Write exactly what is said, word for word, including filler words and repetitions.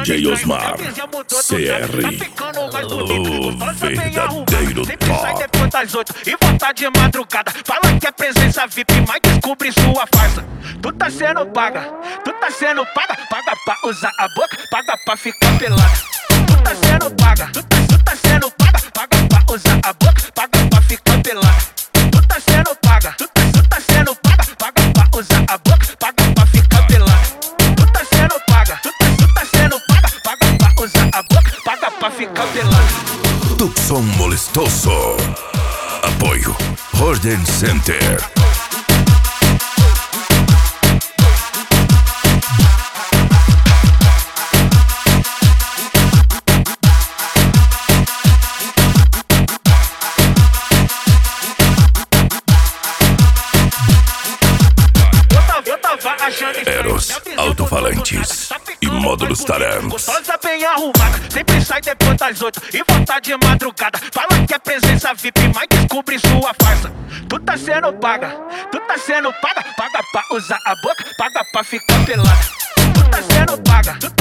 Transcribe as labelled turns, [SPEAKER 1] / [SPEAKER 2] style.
[SPEAKER 1] J Osmar, C R, o verdadeiro top.
[SPEAKER 2] Depois das oito e volta de madrugada. Fala que é presença V I P, mas descobre sua farsa. Tu tá sendo paga, tu tá sendo paga. Paga pra usar a boca, paga pra ficar pelada. Tu tá sendo paga, tu tá, tu tá sendo paga. Paga pra usar a boca, paga pra ficar pelada. Tu tá sendo paga, tu tá, tu tá sendo paga. Paga pra usar a boca, paga pra ficar pelada. Tu tá sendo paga, tu tá, tu tá sendo paga. Paga pra usar a boca, paga pra ficar pelada.
[SPEAKER 1] Tucson Molestoso. Apoio Horden Center. Eros, alto-falantes e módulos Taran.
[SPEAKER 2] Gostosa bem arrumada, sempre sai depois das oito e volta de madrugada. Fala que é presença V I P, mas descobre sua farsa. Tu tá sendo paga, tu tá sendo paga. Paga pra usar a boca, paga pra ficar pelada. Tu tá sendo paga, tu